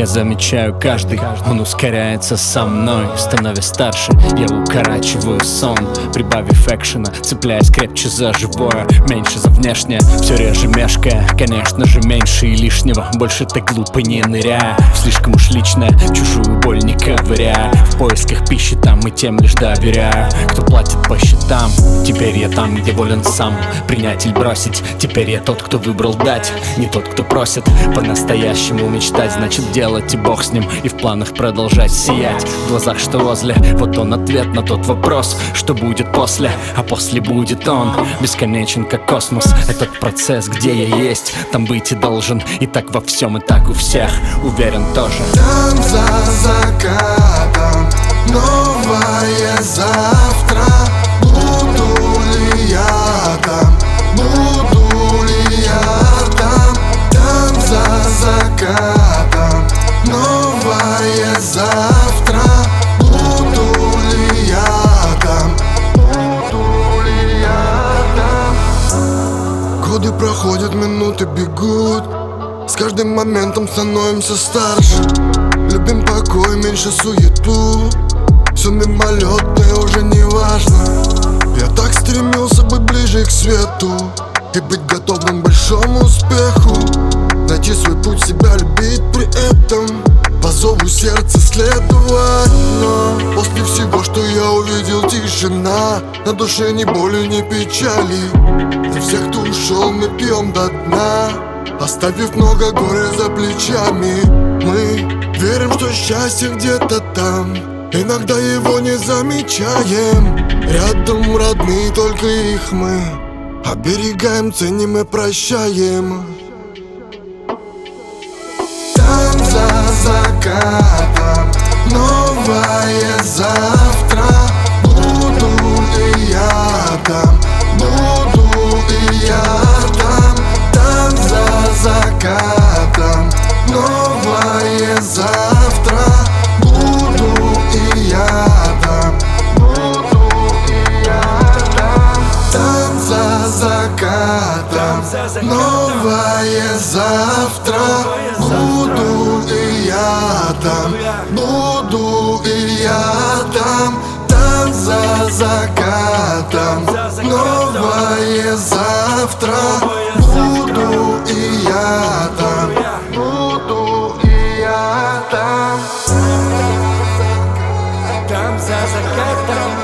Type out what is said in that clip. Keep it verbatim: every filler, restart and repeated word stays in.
Я замечаю каждый, он ускоряется со мной. Становясь старше, я укорачиваю сон, прибавив экшена, цепляясь крепче за живое, меньше за внешнее, все реже мешкая. Конечно же меньше и лишнего, больше так глупо не ныряя в слишком уж личное, чужую боль не ковыряя. В поисках пищи там и тем лишь доверяю, кто платит по счетам. Теперь я там, где волен сам, принять или бросить. Теперь я тот, кто выбрал дать, не тот, кто просит. По-настоящему мечтать значит делать, и бог с ним, и в планах продолжать сиять. В глазах что возле, вот он ответ на тот вопрос, что будет после, а после будет он. Бесконечен как космос, этот процесс, где я есть, там быть и должен. И так во всем, и так у всех, уверен тоже. Там за закатом новое завтра. Буду ли я там, буду ли я там? Там за закатом новое завтра. Буду ли я там, буду ли я там? Годы проходят, минуты бегут, с каждым моментом становимся старше. Любим покой, меньше суету, все мимолетное уже не важно. Я так стремился быть ближе к свету и быть готовым к большому успеху. Найти свой путь, себя любить при этом, по зову сердца следовать. Но после всего, что я увидел, тишина, на душе ни боли, ни печали. За всех, кто ушел, мы пьем до дна, оставив много горя за плечами. Мы верим, что счастье где-то там, иногда его не замечаем. Рядом родные, только их мы оберегаем, ценим и прощаем. Там за закатом новое завтра. Буду ли я там, буду ли я там? Там за закатом новое завтра. Буду и я там, буду и я там. Там за закатом новое завтра. Буду и я там, буду и я там. Там за закатом новое завтра. Буду и я там, буду и я там. Там за закатом